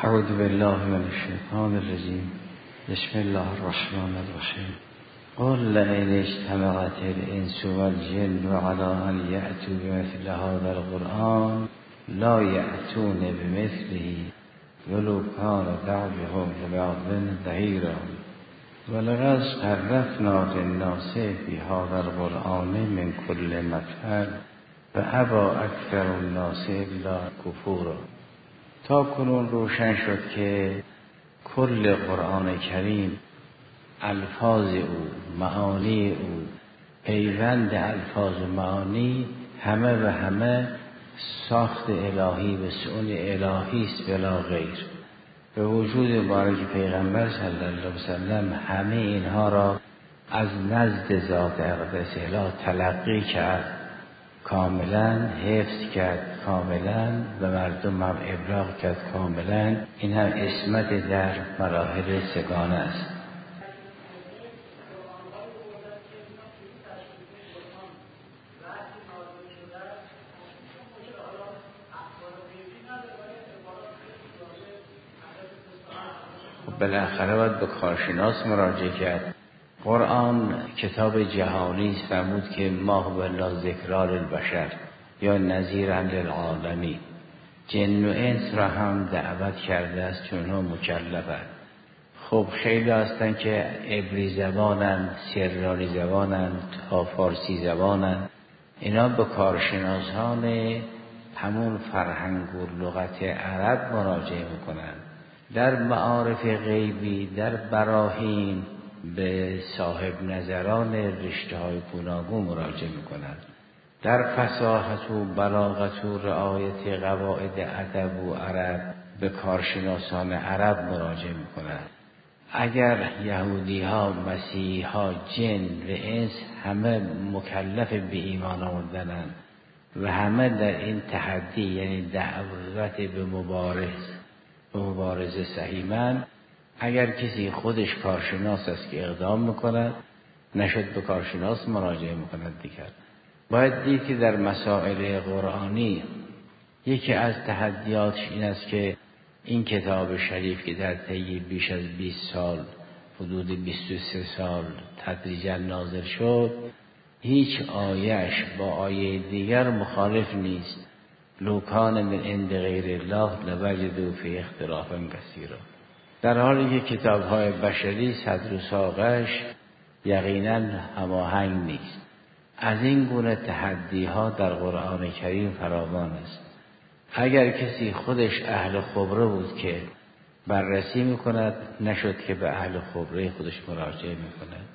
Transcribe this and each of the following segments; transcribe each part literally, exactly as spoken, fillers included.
اعوذ بالله من الشیطان الرجیم. بسم الله الرحمن الرحیم. قل لئن اجتمعت الانس والجن على ان یأتوا بمثل هذا القرآن لا یأتون بمثله ولو كان بعضهم لبعض ظهیرا ولقد صرفنا للناس في هذا القرآن من كل مثل فابى اکثر الناس الا کفورا. تا کنون روشن شد که کل قرآن کریم الفاظ او، معانی او، پیوند الفاظ و معانی همه و همه ساخت الهی و سئون الهی است بلا غیر. به وجود مبارک پیغمبر صلی الله علیه و سلم همه اینها را از نزد ذات اقدس الهی تلقی کرد، کاملا حفظ کرد، کاملا و مردم هم ابلاغ کرد کاملا. این هم عصمت در مراحل سگانه است. بالاخره باید به کارشناس مراجعه کرد. قرآن کتاب جهانی است، فرمود که ما هو الا ذکری للبشر یا نذیرا للعالمین. جن و انس را هم دعوت کرده است چون اونها مکلفند. خب خیلی هستن که عبری زبانن، سریانی زبانن، تا فارسی زبانن. اینا به کارشناسان همون فرهنگ و لغت عرب مراجعه میکنن. در معارف غیبی، در براهین به صاحب نظران رشته های گوناگون مراجعه میکنند. در فصاحت و بلاغت و رعایت قواعد ادب و عرب به کارشناسان عرب مراجعه میکنند. اگر یهودی ها، مسیحی ها، جن و انس همه مکلف به ایمان آوردنند و همه در این تحدی، یعنی دعوت به مبارز به مبارزه سهیمن، اگر کسی خودش کارشناس است که اقدام میکند، نشد به کارشناس مراجعه میکند دیگر. باید دید که در مسائل قرآنی یکی از تحدیاتش این است که این کتاب شریف که در طی بیش از بیست سال، حدود بیست و سه سال تدریجا نازل شد، هیچ آیهش با آیه دیگر مخالف نیست. لو کان من عند غیر الله لوجدوا فی اختلافا کثیرا. در حالی که کتاب‌های بشری صدر و ساقش یقیناً هماهنگ نیست. از این گونه تحدی‌ها در قرآن کریم فراوان است. اگر کسی خودش اهل خبره بود که بررسی می‌کند، نشد که به اهل خبره خودش مراجعه می‌کند.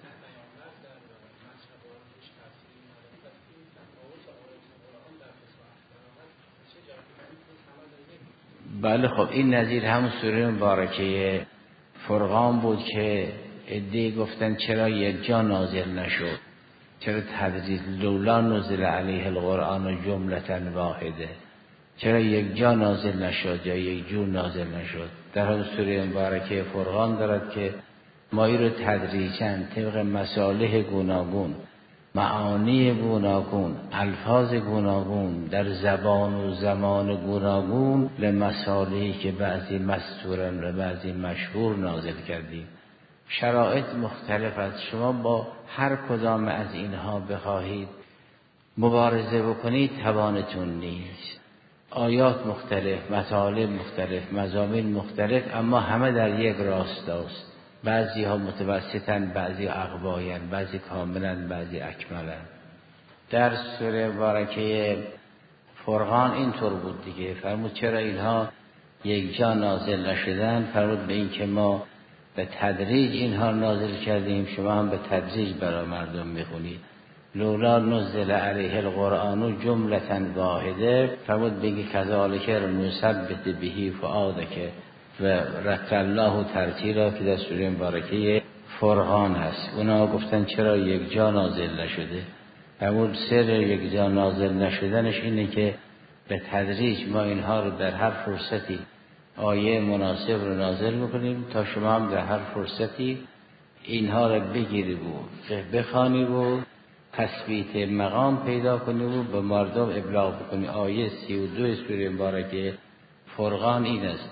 بله خب این نظیر هم سوره مبارکه فرقان بود که عده‌ای گفتن چرا یک جا نازل نشد، چرا تدریج لولا نزل علیه القرآن جملةً واحده، چرا یک جا نازل نشد یا یک جور نازل نشد. در حال سوره مبارکه فرقان دارد که ما این رو تدریجاً طبق مصالح گوناگون، معانی گوناگون، الفاظ گوناگون، در زبان و زمان گوناگون لمصالحی که بعضی مستورن و بعضی مشهور نازل کردیم. شرایط مختلف است. شما با هر کدام از اینها بخواهید مبارزه بکنید توانتون نیست. آیات مختلف، مطالب مختلف، مضامین مختلف، اما همه در یک راستاست. بعضی ها متوسطن، بعضی اقواین، بعضی کاملن، بعضی اکملن. در سوره مبارکه فرقان اینطور بود دیگه. فرمود چرا اینها یک جا نازل نشدن؟ فرمود به این که ما به تدریج اینها نازل کردیم، شما هم به تدریج برای مردم میخونید. لولا نزل علیه القرآن جملةً واحده، فرمود بگی کذالک نثبت به فؤادک و رتل الله ترتیلا که در سوره مبارکه فرقان هست. اونا گفتن چرا یک جا نازل نشده؟ فرمود سر یک جا نازل نشدنش اینه که به تدریج ما اینها رو در هر فرصتی آیه مناسب رو نازل میکنیم تا شما هم در هر فرصتی اینها رو بگیری بود بخوانی بود، تثبیت مقام پیدا کنی و به مردم ابلاغ بکنی. آیه سی و دو سوره مبارکه فرقان این است.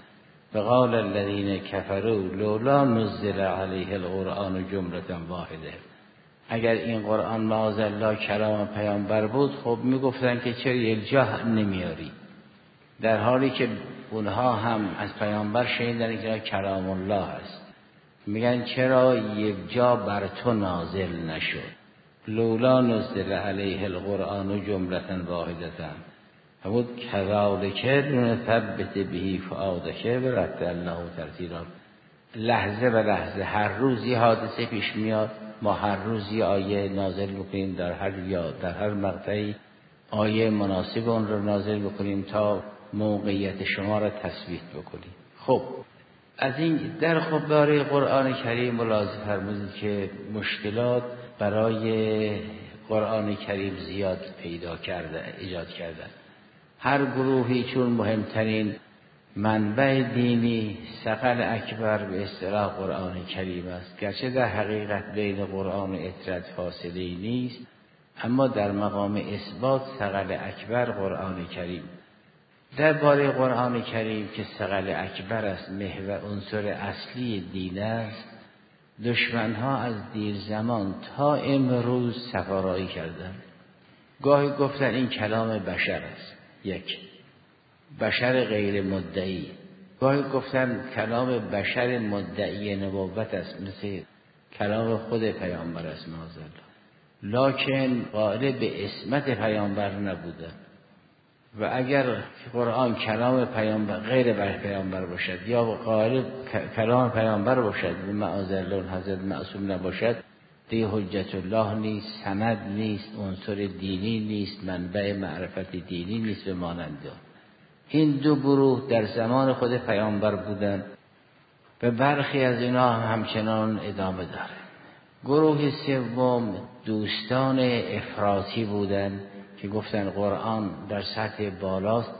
وقال الذين كفروا لولا نزل علیه القرآن جملة واحده. اگر این قرآن معاذالله کلام پیامبر بود خب میگفتن که چرا یک جا نمیاری، در حالی که اونها هم از پیامبر شنیدن که کلام الله است. میگن چرا یک جا بر تو نازل نشد. لولا نزل علیه القرآن جملة واحده همون کذالک لنثبت به فؤادک ورتلناه ترتیلا. لحظه به لحظه هر روز یه حادثه پیش میاد، ما هر روز یه آیه نازل بکنیم، در هر یا در هر مقطعی آیه مناسب اون رو نازل بکنیم تا موقعیت شما را تثبیت بکنیم. خب از این در خب برای قرآن کریم ملاحظه فرمودید که مشکلات برای قرآن کریم زیاد پیدا کرده ایجاد کرده. هر گروهی چون مهمترین منبع دینی ثقل اکبر به اصطلاح قرآن کریم است، گرچه در حقیقت بین قرآن و اطرت فاصله نیست، اما در مقام اثبات ثقل اکبر قرآن کریم. در باره قرآن کریم که ثقل اکبر است، محور عنصر اصلی دین است، دشمنها از دیر زمان تا امروز سفارایی کردند. گاهی گفتن این کلام بشر است، یک بشر غیر مدعی. گاهی گفتن کلام بشر مدعی نبوت است، مثل کلام خود پیامبر است معاذالله، لکن قائل به اسمت پیامبر نبوده. و اگر قرآن کلام پیامبر غیر بر پیامبر باشد یا قائل کلام پیامبر باشد و معاذالله حضرت معصوم نباشد، دیگه حجت الله نیست، سند نیست، عنصر دینی نیست، منبع معرفت دینی نیست و مانند. این دو گروه در زمان خود پیامبر بودند و برخی از اینا هم همچنان ادامه داره. گروه سوم دوستان افراطی بودند که گفتن قرآن در سطح بالاست،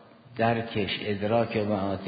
درکش ادراک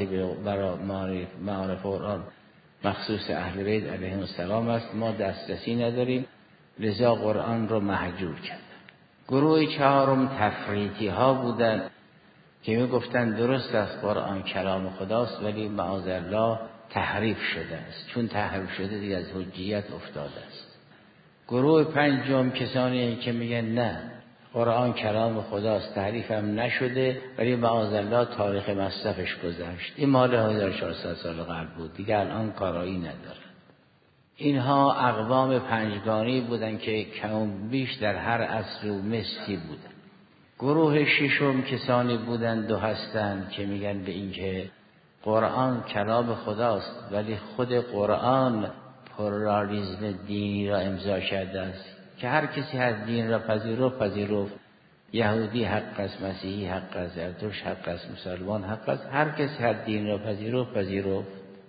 برای معارف قرآن مخصوص اهل بیت علیهم السلام است، ما دسترسی نداریم، لذا قرآن رو محجور کرد. گروه چهارم تفریطی ها بودند که می گفتن درست است قرآن کلام خداست ولی معاذالله تحریف شده است، چون تحریف شده دیگه از حجیت افتاده است. گروه پنجم کسانی که میگن نه قرآن کلام خداست، تحریف هم نشده ولی معاذالله تاریخ مصرفش گذشت، این مال هزار و چهارصد سال قبل بود، دیگه الان کارایی نداره. اینها اقوام پنجگانی بودن که کم بیش در هر عصر و مصری بودن. گروه ششم کسانی بودند دو هستند که میگن به این که قرآن کلام خداست ولی خود قرآن پلورالیسم دینی را امضا کرده است که هر کسی هر دین را پذیرفت پذیرفت، یهودی حق است، مسیحی حق است، زرتشت حق است، مسلمان حق است، هر کسی هر دین را پذیرفت پذیرفت،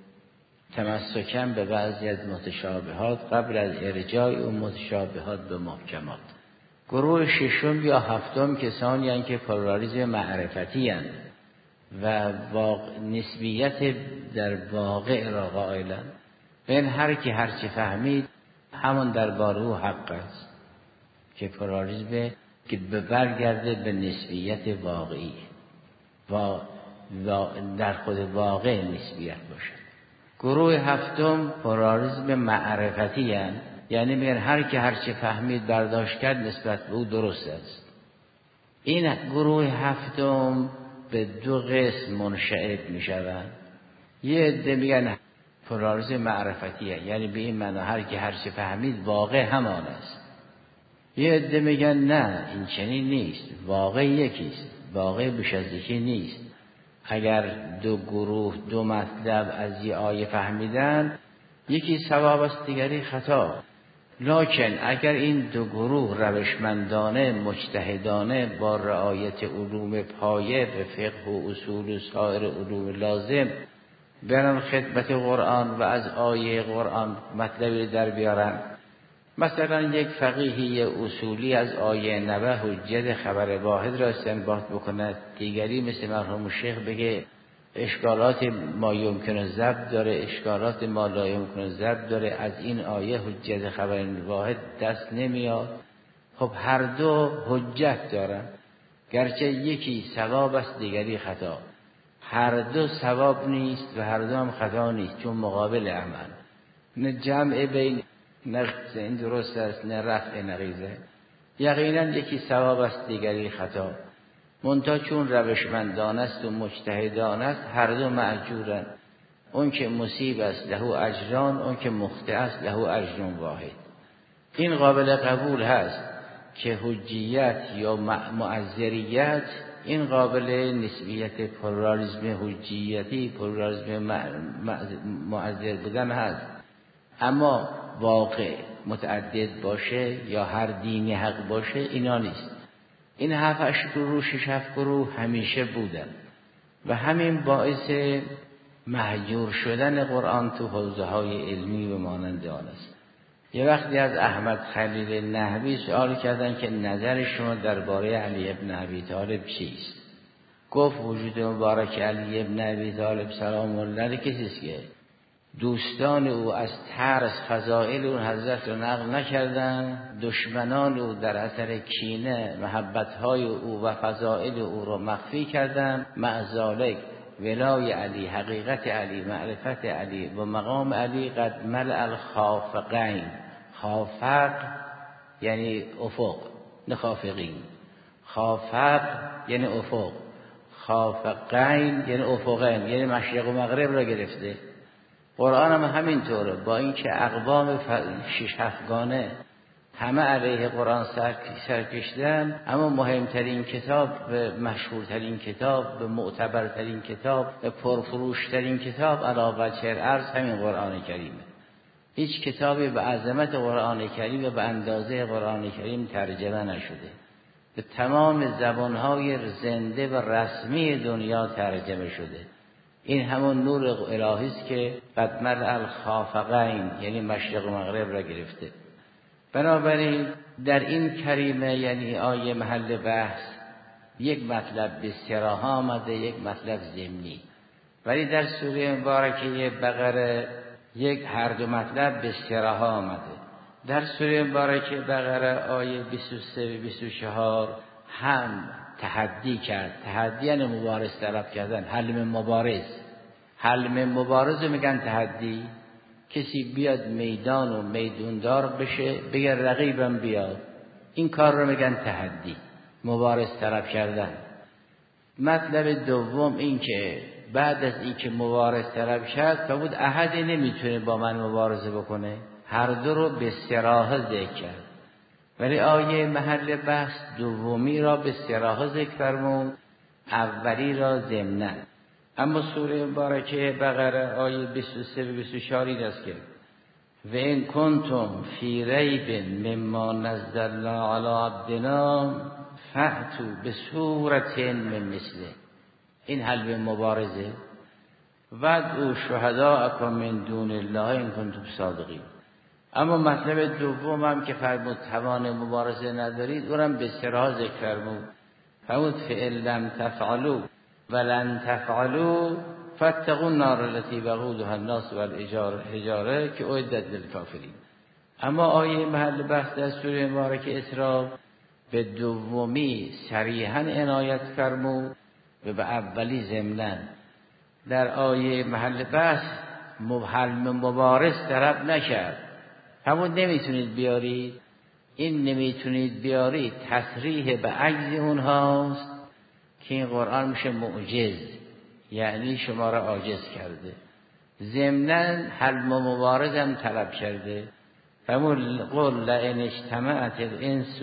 تمسکاً به بعضی از متشابهات قبل از ارجاع اون متشابهات به محکمات. گروه ششم یا هفتم کسانی هستند که پلورالیسم معرفتی هستند و واقع نسبیت در واقع را قائلند، بین هر کی هر چی فهمید همون درباره او حق است، که پلورالیسم که برگرده به نسبیت واقعی و در خود واقع نسبیت باشد. گروه هفتم پلورالیسم معرفتی هستند، یعنی میگن هر کی هر چی فهمید برداشت کرد نسبت به او درست است. این گروه هفتم به دو قسم منشعب می شوند. یه عده میگن پلورالیسم معرفتی هست، یعنی به این معنا هر کی هر چی فهمید واقع همان است. یه عده میگن نه این چنین نیست، واقع یکیست، واقع بیش از یکی نیست. اگر دو گروه دو مطلب از یه آیه فهمیدن، یکی صواب است دیگری خطا، لکن اگر این دو گروه روشمندانه مجتهدانه با رعایت علوم پایه به فقه و اصول و سایر علوم لازم برن خدمت قرآن و از آیه قرآن مطلبی در بیارن، مثلا یک فقیهی اصولی از آیه نبه حجت خبر واحد را استنباط بکند، دیگری مثل مرحوم شیخ بگه اشکالات ما یمکن ضبط داره، اشکالات ما لا یمکن ضبط داره، از این آیه حجت خبر واحد دست نمیاد. خب هر دو حجت دارن، گرچه یکی صواب است دیگری خطا، هر دو ثواب نیست و هر دو هم خطا نیست، چون مقابل عمل. نه جمع بین نقص این درست است، نه رفع نقیضه. یقینا یکی ثواب است دیگری خطا، منتها چون روشمندان است و مجتهدان است هر دو مأجورن. اون که مصیب است له اجران، اون که مخطئ است له اجر واحد. این قابل قبول هست که حجیت یا معذریت این قابل نسبیت پلورالیسم حجیتی، پلورالیسم معذر بودن هست، اما واقع متعدد باشه یا هر دینی حق باشه اینا نیست. این هفت هشت گروه شش هفت گروه همیشه بودن و همین باعث مهجور شدن قرآن تو حوزه های علمی و مانند آن است. یه وقتی از احمد خلیل نحوی سوال کردن که نظر شما درباره علی ابن ابی طالب چیست؟ گفت وجود مبارک علی ابن ابی طالب سلام الله علیه کسی است که دوستان او از ترس فضائل اون حضرت رو نقل نکردن، دشمنان او در اثر کینه محبتهای او و فضائل او رو مخفی کردن. مع ذالک ولای علی، حقیقت علی، معرفت علی و مقام علی قد ملء الخافقین. خافق یعنی افق، نه خافقین. خافق یعنی افق، خافقین یعنی افقین، یعنی مشرق و مغرب را گرفته. قرآن هم همینطوره، با اینکه اقوام شش هفتگانه همه علیه قرآن سرکشیدن، اما مهمترین کتاب و مشهورترین کتاب و معتبرترین کتاب و پرفروشترین کتاب علی وجه الارض همین قرآن کریمه. هیچ کتابی به عظمت قرآن کریم و به اندازه قرآن کریم ترجمه نشده، به تمام زبانهای زنده و رسمی دنیا ترجمه شده. این همون نور الهی است که قد ملء الخافقین یعنی مشرق و مغرب را گرفته. بنابراین در این کریمه یعنی آیه محل بحث یک مطلب به صراحت آمده، یک مطلب ضمنی، ولی در سوره مبارکه بقره یک هر دو مطلب به صراحت آمده. در سوره مبارکه بقره آیه بیست و سه و بیست و چهار هم تحدی کرد. تحدی یعنی مبارز طلب کردن، حلم مبارز. حلم مبارز میگن تحدی. کسی بیاد میدان و میدوندار بشه بگه رقیبم بیاد، این کار رو میگن تحدی، مبارز طلب کردن. مطلب دوم این که بعد از این که مبارز طلب کرد فرمود احدی نمیتونه با من مبارزه بکنه. هر دو رو به صراحت ذکر کرد، ولی آیه محل بحث دومی را به صراحت ذکر فرمود، اولی را ضمناً. اما سوره مبارکه بقره آیه بیست و سه و بیست و چهار این است که و ان کنتم فی ریب مما نزلنا علی عبدنا فأتوا بسورة من مثله. این حل مبارزه. وادعوا شهداءکم من دون الله ان کنتم صادقین. اما مطلب دوم هم که فرمود توان مبارزه ندارید، اونم به صراحت ذکر فرمود. فرمود فإن لم تفعلوا ولن تفعلوا فاتقوا النار التي وقودها الناس والحجاره که اعدت للکافرین. اما آیه محل بحث در سوره مبارکه اسراء به دومی صریحاً عنایت فرمود و به اولی ضمناً. در آیه محل بحث حلم مبارز طلب نکرد، همون نمیتونید بیارید. این نمیتونید بیارید تصریح به عجز اونهاست که این قرآن میشه معجز، یعنی شما را عاجز کرده. ضمناً حلم و مبارز هم طلب کرده. فرمود قل لئن اجتمعت الانس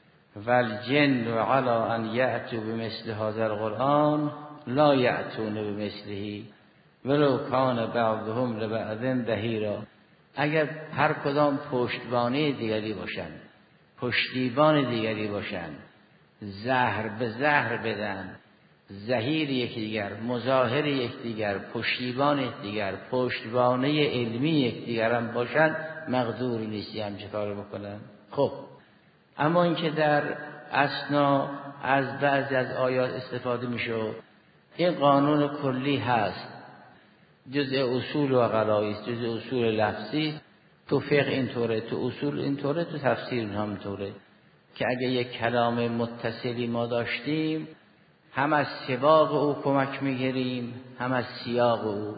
والجن علی ان یأتوا بمثل هذا القرآن لا یأتون بمثله ولو کان بعضهم لبعض ظهیرا. اگر هر کدام پشتبانی دیگری باشند، پشتیبان دیگری باشند، زهر به زهر بدن، ظهیر یکدیگر، مظاهر یکدیگر، پشتیبان یکدیگر، پشتوانه علمی یکدیگر هم باشند، مقدور نیستی هم چه کار بکنن. خب اما اینکه در اسنا از بعضی از آیات استفاده میشه، این قانون کلی هست، جزء اصول و قرائز، جزء اصول لفظی. تو فقه اینطوره، تو اصول اینطوره، تو تفسیر هم اینطوره که اگه یک کلام متصلی ما داشتیم هم از سباق او کمک میگیریم هم از سیاق او.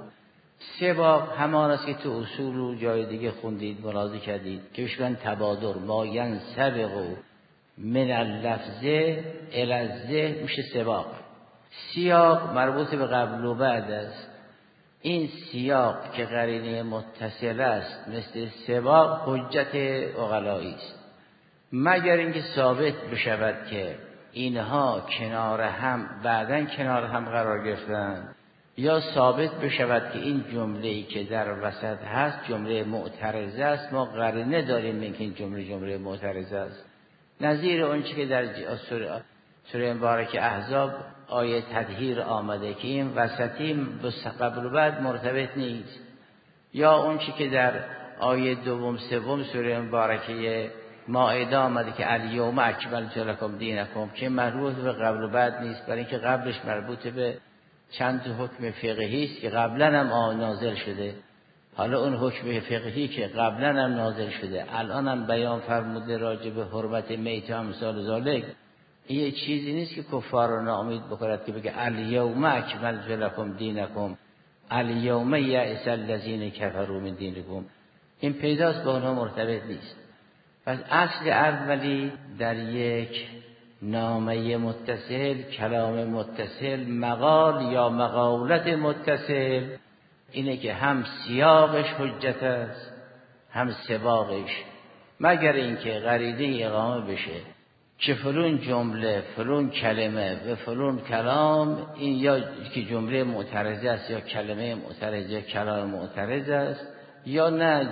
سباق همان است که تو اصول و جای دیگه خوندید ملاحظه کردید که بشکن تبادر ما ینسبق من اللفظه الازه میشه سباق. سیاق مربوط به قبل و بعد است. این سیاق که قرینه متصل است مثل سباق حجت عقلایی است، مگر اینکه ثابت بشود که اینها کنار هم بعداً کنار هم قرار گرفتن، یا ثابت بشود که این جمله‌ای که در وسط هست جمله معترضه است. ما قرینه داریم اینکه این جمله جمله معترضه است. نظیر اون چیزی که در سوره سوره مبارکه احزاب آیه تطهیر آمده که این وسطی به قبل و بعد مرتبط نیست، یا اون چیزی که در آیه دوم سوم سوره مبارکه مائده آمده که الیوم اکملت لکم دینکم که مربوط به قبل و بعد نیست، برای اینکه قبلش مربوط به چند تا حکم فقهی است که قبلا هم نازل شده. حالا اون حکم فقهی که قبلا هم نازل شده الان هم بیان فرموده راجع به حرمت میت و امثال ذالک، این یه چیزی نیست که کفار رو ناامید بکند که بگه الیوم اکملت لکم دینکم الیوم یئس الذین کفروا من دینکم. این پیداست با اونها مرتبط نیست. پس اصل اولی در یک نامه متصل، کلام متصل، مقال یا مقالت متصل اینه که هم سیاقش حجت است هم سباقش، مگر اینکه قرینه اقامه بشه که فلون جمله فلون کلمه و فلون کلام این یا که جمله معترضه است یا کلمه معترضه یا کلام معترض است، یا نه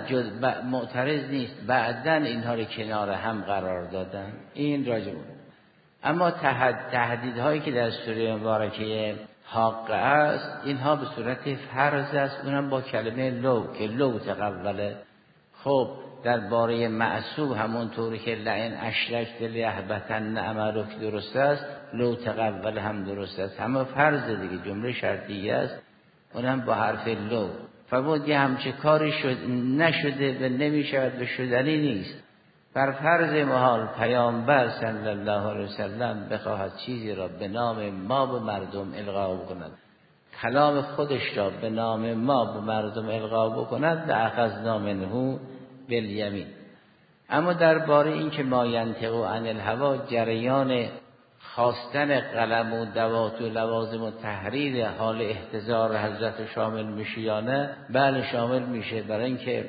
معترض نیست بعداً اینها رو کنار هم قرار دادن. این راجع بود. اما تهدیدهایی که در سوره مبارکه حاقه است اینها به صورت فرض است، اونم با کلمه لو که لو تقبله. خب درباره معصوم همونطوری که لئن اشرکت لیحبطن عملک درست است، لو تقبل هم درست است، همه فرض دیگه، جمله شرطیه است، اونم با حرف لو. فرمود یه همچه کاری شد نشده و نمیشود و شدنی نیست. بر فرض محال پیامبر صلی الله علیه وسلم بخواهد چیزی را به نام ما به مردم القا بکند، کلام خودش را به نام ما به مردم القا بکند، لأخذنا منه بالیمین. اما درباره این که ما ینطق عن الهوی جریان خواستن قلم و دوات و لوازم و تحریر حال احتضار حضرت شامل میشه یا نه؟ بله شامل میشه، برای اینکه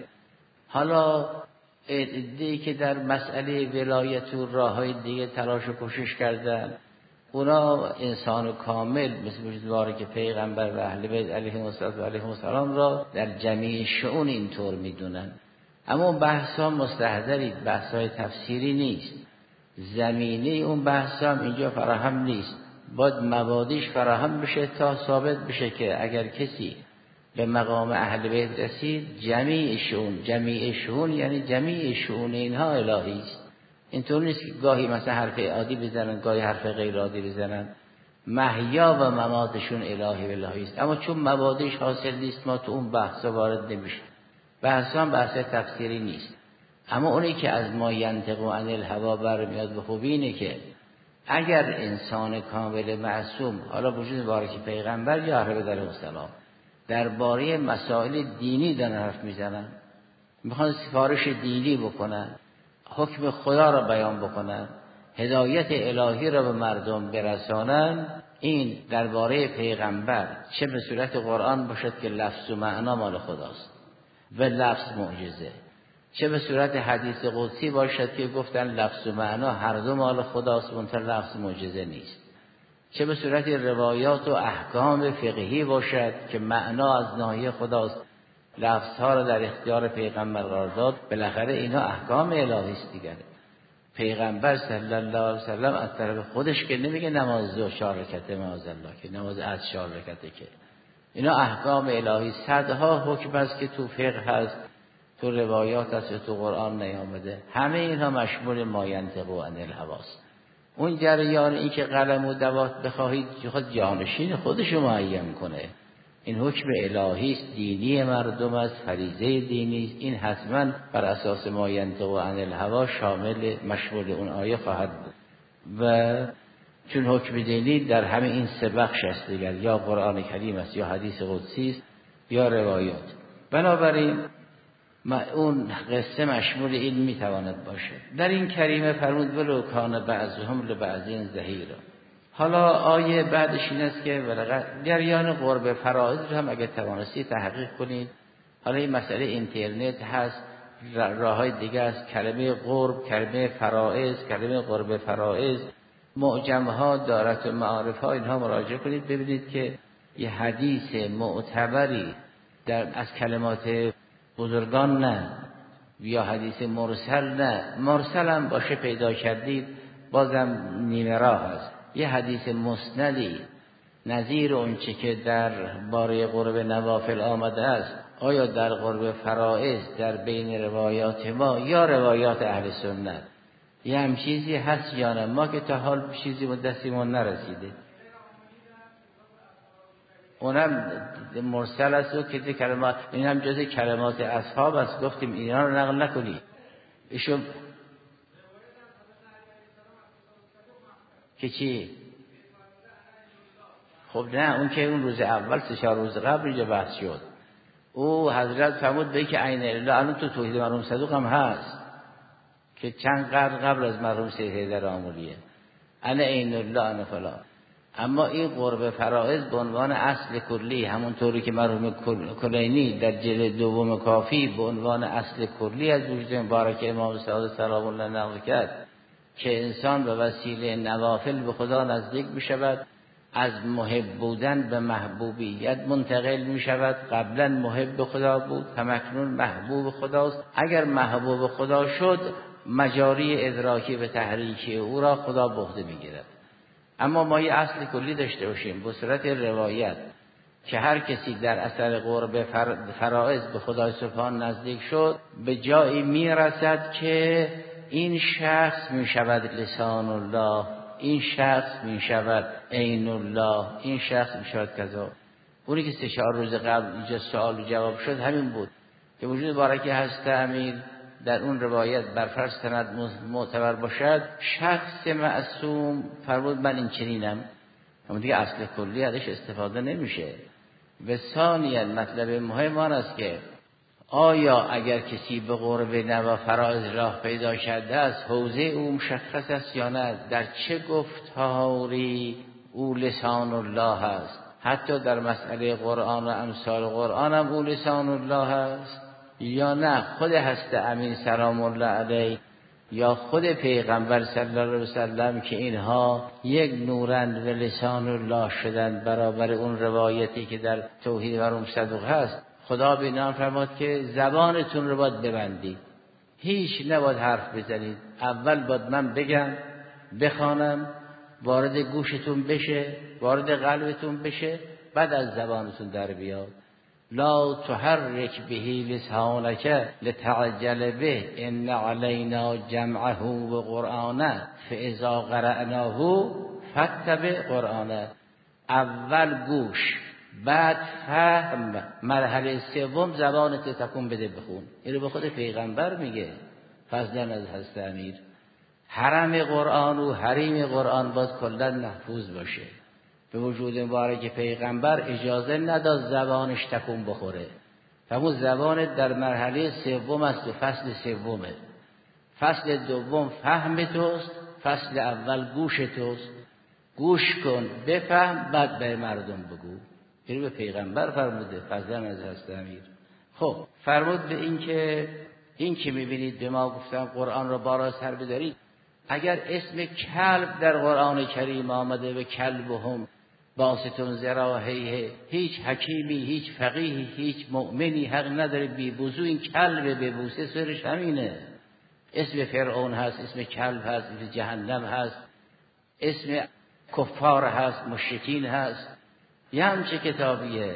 حالا ایده‌ای که در مسئله ولایت و راههای دیگه تلاش و کوشش کردن، اونا انسان کامل مثل باره که پیغمبر و اهل بیت علیهم السلام را در جمیع شئون اینطور میدونن. اما بحثا مستحضرید، بحثای تفسیری نیست، زمینه اون بحث هم اینجا فراهم نیست، باید مبادیش فراهم بشه تا ثابت بشه که اگر کسی به مقام اهل بیت رسید جمیع شئون، جمیع شئون یعنی جمیع شئون اینها الهی است. اینطور نیست که گاهی مثلا حرف عادی بزنن گاهی حرف غیر عادی بزنن، محیا و مماتشون الهی و الهی است. اما چون مبادیش حاصل نیست ما تو اون بحثا وارد نمیشه، بحثا بحث تفسیری نیست. اما اونی که از ما ینطق عن الهوی برمیاد به خوبی اینه که اگر انسان کامل معصوم، حالا وجود بارک پیغمبر یا اهل بیت علیهم السلام، درباره مسائل دینی دارن حرف میزنن، میخوان سفارش دینی بکنن، حکم خدا را بیان بکنن، هدایت الهی را به مردم برسانن، این درباره پیغمبر چه به صورت قرآن باشد که لفظ و معنا مال خداست و لفظ معجزه، چه به صورت حدیث قدسی باشد که گفتن لفظ و معنا هر دو مال خداست منتها لفظ معجزه نیست، چه به صورت روایات و احکام فقهی باشد که معنا از ناحیه خداست، لفظها را در اختیار پیغمبر قرار داد، بالاخره اینا احکام الهی است دیگه. پیغمبر صلی الله علیه وسلم از طرف خودش که نمیگه نماز دو چهار رکعته معاذالله که نماز از چهار رکعته، که اینا احکام الهی، صدها حکم است که تو فقه هست، تو روایات هست، تو قرآن نیامده، همه اینها مشمول ما ینطق عن الهوی است. اون جریان این که قلم و دوات بخواهید خود جانشین خودشو معین کنه، این حکم الهی است، دینی مردم است، فریضه دینی است، این حتما بر اساس ما ینطق عن الهوی شامل مشمول اون آیه خواهد بود. و چون حکم دینی در همه این سه بخش است دیگر، یا قرآن کریم است، یا حدیث قدسی است، یا روایات. بنابراین اون قصه مشمول این میتواند باشه. در این کریمه فرمود ولو کان بعضهم لبعضین ظهیرا. حالا آیه بعدش این است که جریان قرب فرائض رو هم اگر توانستی تحقیق کنید. حالا این مسئله اینترنت هست، راههای دیگه است، کلمه قرب، کلمه فرائض، کلمه قرب فرائض، معجم‌ها، دارت معارف‌ها، اینها مراجعه کنید ببینید که یه حدیث معتبری در از کلمات بزرگان نه، یا حدیث مرسل نه، مرسل هم باشه پیدا کردید بازم نیمه راه است. یه حدیث مسندی نظیر اونچه که در باره قرب نوافل آمده است، آیا در قرب فرائض در بین روایات ما یا روایات اهل سنت یه هم چیزی هست یا نه؟ ما که تا حال چیزی به دستمون نرسیده. اونم مرسل است و که کلمات، این هم جز کلمات اصحاب است، گفتیم اینا رو نقل نکنی. ایشون که چی؟ خب نه، اون که اون روز اول سه چهار روز قبل اینجا بحث شد. او حضرت فرمود به که عین الله، الان تو توحید مرحوم صدوق هم هست که چند قرن قبل از مرحوم سید حیدر آموریه، انا عین الله انا فلان. اما این قرب فرائض به عنوان اصل کلی، همونطوری که مرحوم کلینی در جلد دوم کافی به عنوان اصل کلی از وجود مبارک امام صادق سلام الله نقل کرد که انسان به وسیله نوافل به خدا نزدیک بشود، از محب بودن به محبوبیت منتقل می شود. قبلا محب خدا بود، همکنون محبوب خداست. اگر محبوب خدا شد مجاری ادراکی به تحریکی او را خدا به عهده می گیرد. اما ما یه اصل کلی داشته باشیم به صورت روایت که هر کسی در اثر قرب فرائض به خدای سبحان نزدیک شد به جایی می رسد که این شخص می شود لسان الله، این شخص می شود عین الله، این شخص می شود کذا. اونی که سه چهار روز قبل اینجا سوال و جواب شد همین بود که وجود بارکی هست امیر در اون روایت بر فرض سند معتبر باشد، شخص معصوم فرمود من این چنینم، اما دیگه اصل کلی ازش استفاده نمیشه. و ثانیاً مطلب مهم آن است که آیا اگر کسی به قرب نوا فرائض راه پیدا کرده است حوزه او مشخص است یا نه؟ در چه گفتاری او لسان الله است؟ حتی در مسئله قرآن و امثال قرآن هم او لسان الله است یا نه؟ خود هست امین سلام الله علیه یا خود پیغمبر صلی الله علیه وسلم که اینها یک نورند و لسان الله شدند برابر اون روایتی که در توحید مرحوم صدوق هست. خدا به نام فرمود که زبانتون رو باید ببندید، هیچ نباید حرف بزنید. اول باید من بگم، بخوانم، وارد گوشتون بشه، وارد قلبتون بشه، بعد از زبانتون در بیاد. لا تحرک به لسانک لتعجل به ان علینا جمعه و قرآنه فاذا قرأناه فاتبع قرآنه. اول گوش، بعد فهم، مرحله سوم زبانت تکون بده بخون. اینو به خود پیغمبر میگه فضلا از حضرت امیر. حرم قرآن و حریم قرآن باید کلا محفوظ باشه. به وجود مبارک پیغمبر اجازه نداد زبانش تکون بخوره. همون زبان در مرحله سوم است و فصل سومه. فصل دوم فهم توست، فصل اول گوش توست. گوش کن، بفهم، بعد به مردم بگو. اینو به پیغمبر فرموده فضلا از حضرت امیر. خب فرمود به این که این که میبینید به ما گفتن قرآن رو بالا سر بدارید. اگر اسم کلب در قرآن کریم آمده و کلبهم باستون ذراعیه، هیچ حکیمی، هیچ فقیهی، هیچ مؤمنی حق نداره بی وضو این کلب ببوسه. سرش همینه. اسم فرعون هست، اسم کلب هست، اسم جهنم هست، اسم کفار هست، مشرکین هست. یه همچه کتابیه.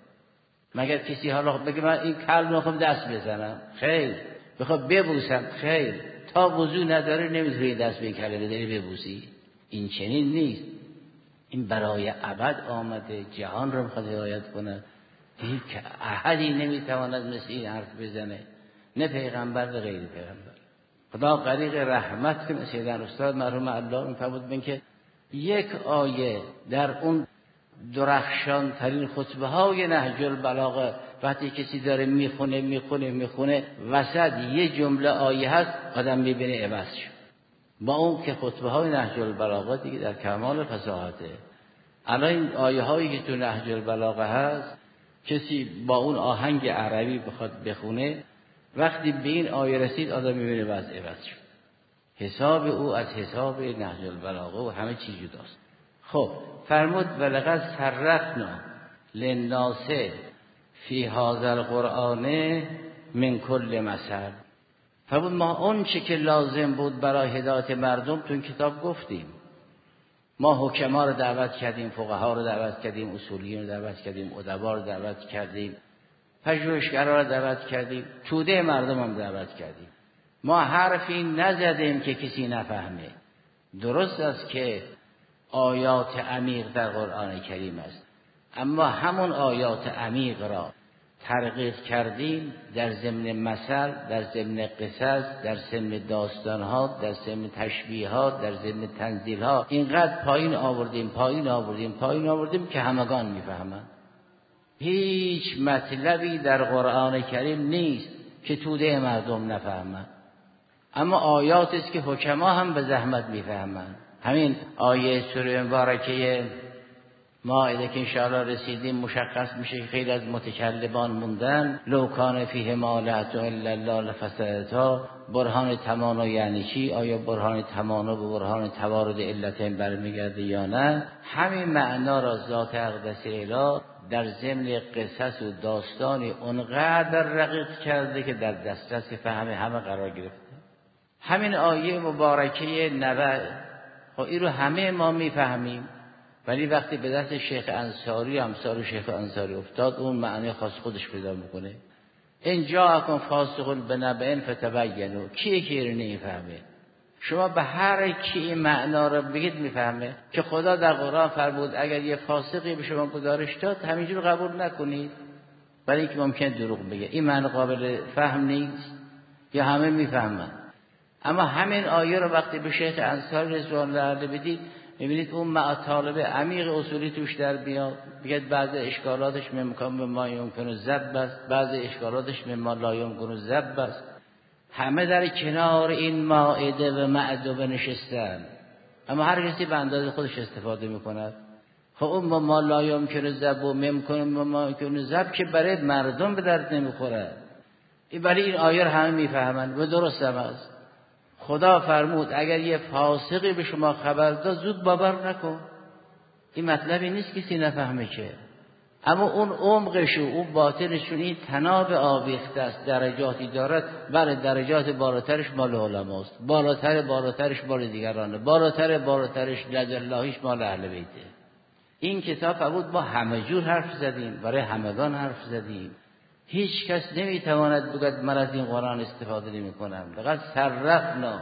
مگر کسی حالا بگه من این کلب میخوام دست بزنم؟ خیر. بخوام ببوسم؟ خیر. تا وضو نداره نمیتونی دست به این کلمه داری ببوسی. این چنین نیست. این برای ابد آمده، جهان رو میخواد هدایت کنه. هیچ احدی نمیتواند مثل این حرف بزنه، نه پیغمبر نه غیر پیغمبر. خدا غریق رحمت کنه. سیدنا استاد مرحوم الله میفرمود من که یک آیه در اون درخشان ترین خطبه های نهج البلاغه وقتی کسی داره میخونه میخونه میخونه وسط یه جمله آیه هست آدم میبینه عوض شد. با اون که خطبه های نهج البلاغه دیگه در کمال فصاحته. الان این آیه هایی که تو نهج البلاغه هست کسی با اون آهنگ عربی بخواد بخونه وقتی به این آیه رسید آدم میبینه وضع عوض شد. حساب او از حساب نهج البلاغه و همه چیز جداست. خب فرمود ولقد صرفنا للناس فی هذا القرآن من کل مثل. فرمود ما اون چه که لازم بود برای هدایت مردم تو این کتاب گفتیم. ما حکما رو دعوت کردیم، فقها رو دعوت کردیم، اصولیین رو دعوت کردیم، ادبا رو دعوت کردیم، پژوهشگرا رو دعوت کردیم، توده مردم هم دعوت کردیم. ما حرفی نزدیم که کسی نفهمه. درست است که آیات عمیق در قرآن کریم است، اما همون آیات عمیق را ترقیق کردیم در ضمن مثل، در ضمن قصص، در ضمن داستانها، در ضمن تشبیهات، در ضمن تنزیلها اینقدر پایین آوردیم پایین آوردیم پایین آوردیم که همگان میفهمند. هیچ مطلبی در قرآن کریم نیست که توده مردم نفهمند، اما آیاتی است که حکما هم به زحمت میفهمند. همین آیه سوره مبارکه مائده که انشاءالله رسیدیم مشخص میشه. خیلی از متکلمان موندن لو کان فیه ما لا الا الله لفسدتا. برهان تمانا یعنی چی؟ آیا برهان تمانا به برهان توارد علتین برمیگرده یا نه؟ همین معنا را ذات اقدس اله در ضمن قصص و داستانی اونقدر رقیق کرده که در دسترس فهم همه قرار گرفته. همین آیه مبارکه نبع خب این رو همه ما میفهمیم، ولی وقتی به دست شیخ انصاری و امثال شیخ انصاری افتاد اون معنی خاص خودش پیدا میکنه. این جاءکم فاسق بنبأ فتبینوا. کیه که اینو نمیفهمه؟ شما به هر کی این معنا رو بگید میفهمه که خدا در قرآن فرمود اگر یه فاسقی به شما گزارش داد همینجور قبول نکنید، برای اینکه ممکن دروغ بگه. این معنی قابل فهم نیست یا همه میفهمن؟ اما همین آیه رو وقتی به شیخ انصاری رضوان الله علیه بدید میبینید اون مطالب عمیق اصولی توش در بیاد. بگید بعض اشکالاتش ممکن به ما یمکن ضبط است، بعض اشکالاتش مما لا یمکن ضبط است. همه در کنار این مائده و معدوبه نشستن، اما هر کسی به اندازه خودش استفاده میکند. خب اون ما لا یمکن ضبط و ممکن ما یمکن ضبط که برای مردم به درد نمیخوره. این برای این آیه رو همه میفهمن و درست هم است. خدا فرمود اگر یه فاسقی به شما خبر داد زود باور نکن. این مطلبی نیست کسی نفهمه که، اما اون عمقش و اون باطنش این تناب آویخته است، درجاتی دارد. بله درجات بالاترش مال علماست، بالاتر بالاترش مال دیگرانه، بالاتر بالاترش لد اللهیش مال اهل بیته. این کتاب فرمود ما همه جور حرف زدیم، برای همگان حرف زدیم. هیچ کس نمیتواند بگد من از این قرآن استفاده نمی کنم. لقد صرفنا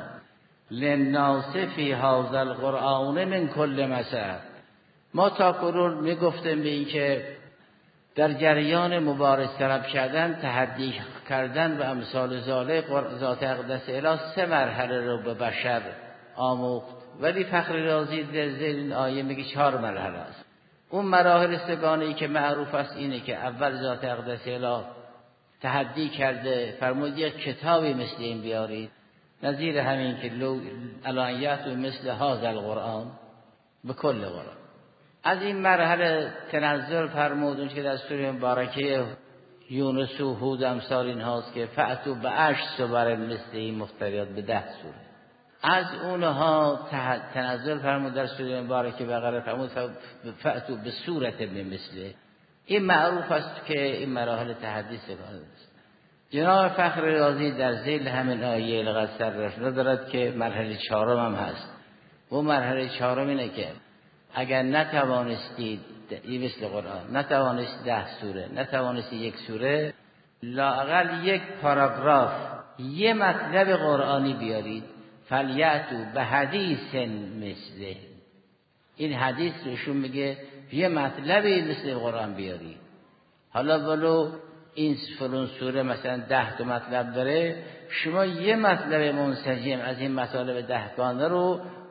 للناس فی هذا القرآن من کل مثل. ما تا کنون میگفتیم به این که در جریان مبارز طلب کردن، تحدی کردن و امثال ذالک ذات اقدس اله سه مرحله رو به بشر آموخت، ولی فخر رازی در زیر این آیه میگه چهار مرحله است. اون مراحل سگانه‌ای که معروف است اینه که اول ذات اقدس اله تحدی کرده، فرمود یک کتابی مثل این بیارید، نظیر همین که لو علایت و مثل هذا القرآن به کل قرآن. از این مرحله تنزل فرمود اون که در سوره مبارکه یونس و هود امثال این هاست که فأتوا بعشر سور مثل این مفتریات به ده سوره. از اونها تنزل فرمود در سوره مبارکه بقره فرمود فأتوا به صورت مثله. این معروف است که این مراحل تحدی سگانه است. جناب فخر رازی در ذیل همین آیه لقد صرفنا دارد که مرحله چهارم هم هست. و مرحله چهارم اینه که اگر نتوانستید این مثل قرآن نتوانستید ده سوره، نتوانستید یک سوره، لااقل یک پاراگراف یه مطلب قرآنی بیارید. فلیأتوا به حدیث مثله. این حدیث روشون میگه یه مطلبی مثل قرآن بیارید. حالا ولو این فلان سوره مثلا ده تا مطلب داره، شما یه مطلب منسجم از این مطالب دهگانه رو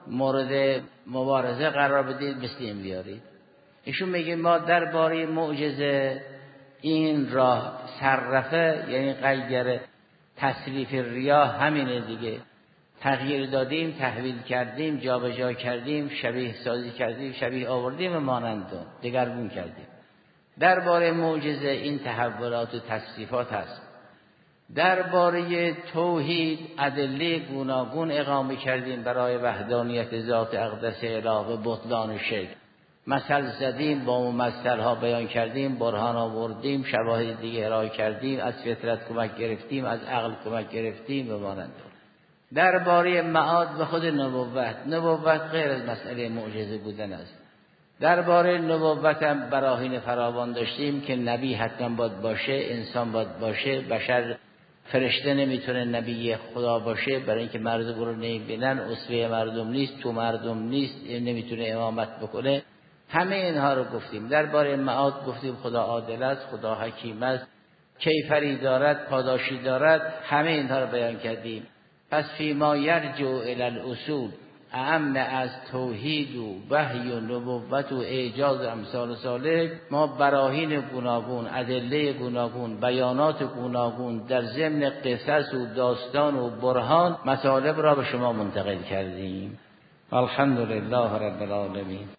مورد مبارزه قرار بدید مثل این بیارید. ایشون میگه ما درباره معجزه این راه صرفه، یعنی غیر تصریف ریاح همینه دیگه، تغییر دادیم، تحویل کردیم، جابجا کردیم، شبیه سازی کردیم، شبیه آوردیم و مانند دگرگون کردیم. درباره معجزه این تحولات و تصریفات هست. درباره توحید ادله گوناگون اقامه کردیم برای وحدانیت ذات اقدس الهی و بطلان شرک. مثل زدیم، با مثل ها بیان کردیم، برهان آوردیم، شواهد دیگه ارائه کردیم، از فطرت کمک گرفتیم، از عقل کمک گرفتیم و مانند. درباره معاد و خود نبوت، نبوت غیر از مسئله معجزه بودن است. درباره نبوت هم براهین فراوان داشتیم که نبی حتما باید باشه، انسان باید باشه، بشر فرشته نمیتونه نبی خدا باشه برای اینکه مردم رو نمیبینن، اسوه مردم نیست، تو مردم نیست، نمیتونه امامت بکنه. همه اینها رو گفتیم. درباره معاد گفتیم خدا عادل است، خدا حکیم است، کیفری دارد، پاداشی دارد، همه اینها رو بیان کردیم. پس فی ما یرجع الی الاصول اعم از توحید و وحی و نبوت و اعجاز امثال سالک، ما براهین گوناگون، ادله گوناگون، بیانات گوناگون در ضمن قصص و داستان و برهان مطالب را به شما منتقل کردیم. الحمدلله رب العالمین.